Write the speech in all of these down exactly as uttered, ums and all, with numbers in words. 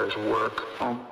requires work.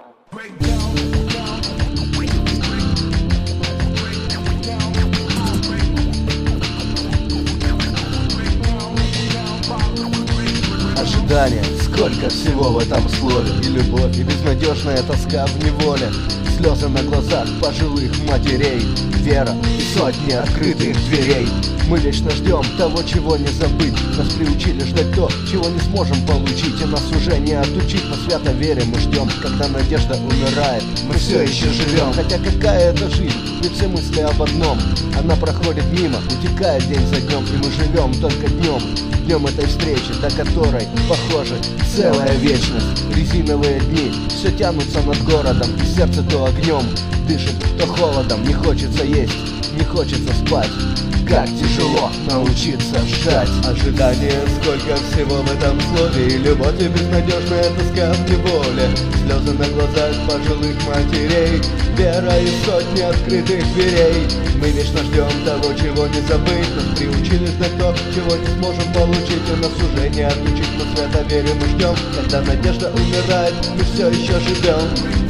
Ожидание, сколько всего в этом слове. И любовь, и безнадежная тоска в неволе. Слезы на глазах пожилых матерей, вера и сотни открытых дверей. Мы вечно ждем того, чего не забыть. Нас приучили ждать то, чего не сможем получить. И нас уже не отучить, но свято верим мы ждем. Когда надежда умирает, мы все еще живем. Хотя какая это жизнь, ведь все мысли об одном. Она проходит мимо, утекает день за днем. И мы живем только днем, днем этой встречи, до которой, похоже, целая вечность. Резиновые дни все тянутся над городом, и сердце то огнем дышит, то холодом. Не хочется есть, не хочется спать. Как тяжело научиться ждать. Ожидание, сколько всего в этом слове. И любовь, и безнадежная тоска в неволе. Слезы на глазах пожилых матерей, вера и сотни открытых дверей. Мы вечно ждем того, чего не забыть. Нас приучили ждать то, чего не сможем получить. И нас уже не отключить, но свято верим мы ждем. Когда надежда умирает, мы все еще живем.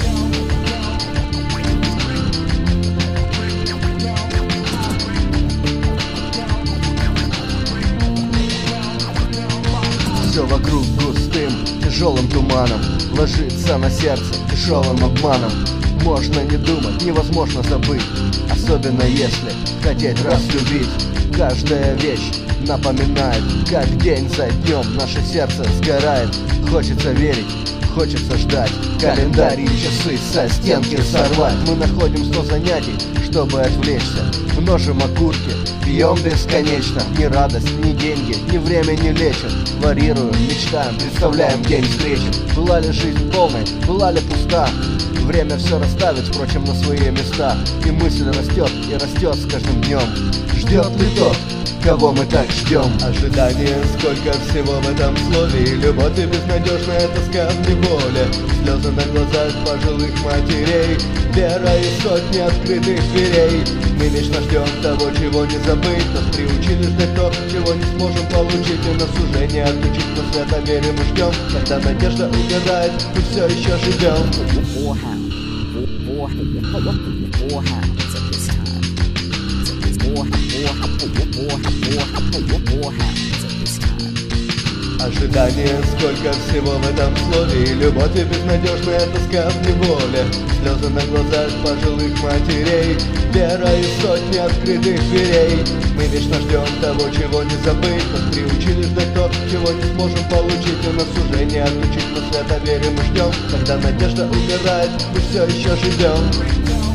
Все вокруг густым, тяжелым туманом ложится на сердце тяжелым обманом. Можно не думать, невозможно забыть, особенно если хотеть раз любить. Каждая вещь напоминает, как день за днем наше сердце сгорает. Хочется верить, хочется ждать, календарь и часы со стенки сорвать. Мы находим сто занятий, чтобы отвлечься, множим окурки, пьем бесконечно. Ни радость, ни деньги, ни время не лечат. Варьируем, мечтаем, представляем день встречи. Была ли жизнь полной, была ли пуста? Время все расставит, впрочем, на свои места. И мысль растет, и растет с каждым днем. Ждет ли тот, кого мы так ждем? Ожидание, сколько всего в этом слове. И любовь, и безнадежная тоска в неволе. Слезы на глазах пожилых матерей, вера и сотни открытых дверей. Мы вечно ждем того, чего не забыть. Нас приучили ждать то, чего не сможем получить. И нас уже не отключить, но свято верим мы ждем. Когда надежда умирает, мы все еще живем. Ожидание, сколько всего в этом слове. И любовь, и безнадежная тоска в неволе. Слезы на глазах пожилых матерей, вера и сотни открытых дверей. Мы вечно ждем того, чего не забыть. Нас приучили ждать то, чего не сможем получить. И нас уже не отключить, но свято верим мы ждем. Когда надежда умирает, мы все еще живем.